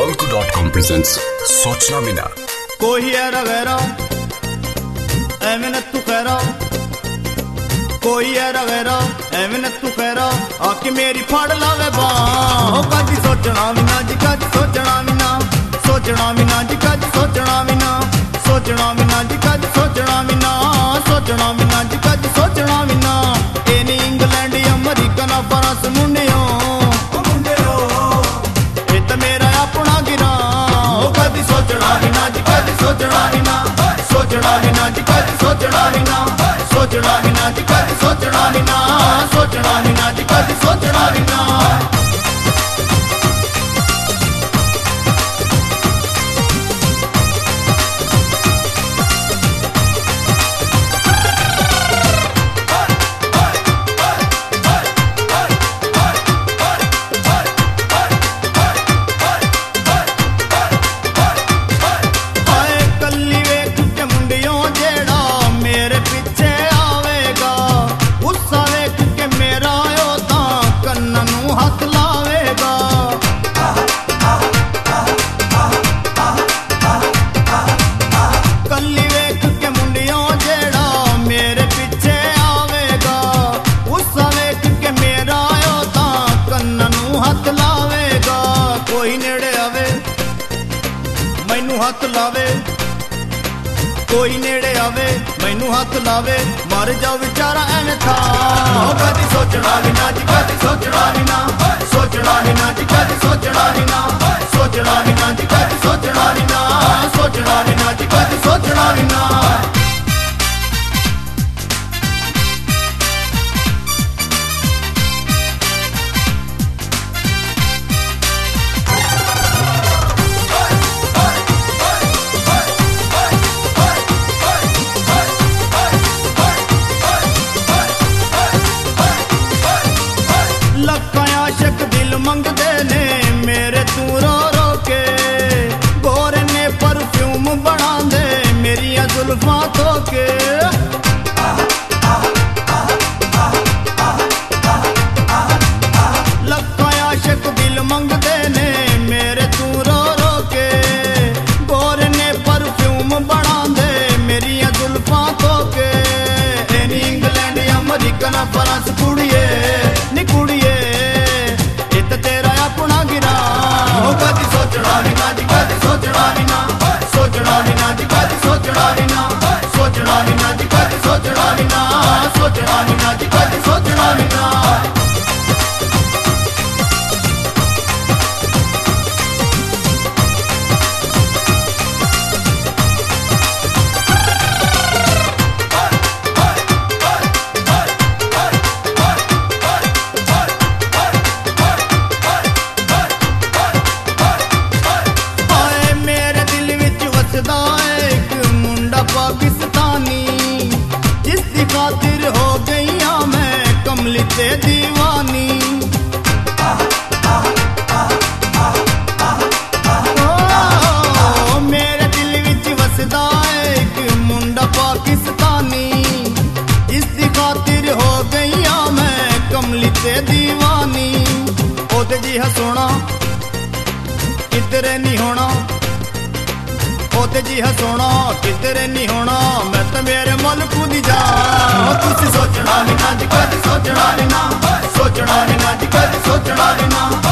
Balku.com presents सोचना बिना। कोई है रवेरा एवं तू खैरा, कोई है रवेरा एवं तू खैरा, आके मेरी फाड़ लावे बां। कद सोचना बिना जी, कद सोचना बिना, सोचना बिना जी, कद सोचना बिना, सोचना बिना जी, कद सोचना बिना, सोचना बिना जी, कद सोचना बिना। ए नी इंग्लैंड अमरीका ना फ्रांस मुंडियो मेरा अपना गिरा। कदी सोचना ही ना जी, कदी सोचना ही ना, सोचना ही ना जी, कदी सोचना ही ना, सोचना ही ना जी, कदी सोचना ही ना, सोचना ही ना जी, कदी सोचना ही ना। कोई नेड़े आवे मैनू हाथ लावे, कोई नेड़े आवे मैनू हाथ लावे, मर जाओ बेचारा एने था। कदी सोचना ही ना जी, कदी सोचना ही ना, सोचना ही ना जी, कदी सोचना ही ना, सोचना ही ना जी, कदी सोचना ही ना, सोचना ही ना जी, कदी सोचना ही ना। मंगदे ने मेरे तू रो रो के, गोरे ने परफ्यूम बना दे मेरिया जुल्फा तो के। लखा आशिक दिल मंगदे ने मेरे तू रो रो के, गोरे ने परफ्यूम बना दे मेरिया जुल्फा तो के। इंग्लैंड अमरीका ना फ्रांस कुड़िए नी कुड़िए, कदी सोचना ही ना जी, कदी सोचना ही ना, सोचना ही ना जी, कदी सोचना ही ना, सोचना ही ना जी, कदी सोचना ही ना, सोचना ही ना जी, कदी सोचना ही ना। एक मुंडा पाकिस्तानी, जिसकी खातिर हो गई मैं कमली ते दीवानी। ओ, मेरे दिल विच वसदा एक मुंडा पाकिस्तानी, जिसकी खातिर हो गई मैं कमली ते दीवानी। ओदे जी हसोना किधरे नहीं होना, ओते जी हसोना किधरे नहीं होना, मैं तो मेरे मुल्क दी जा। तुसी सोचना ही ना जी, कदी सोचना ही ना, सोचना ही ना जी, कदी सोचना ही ना।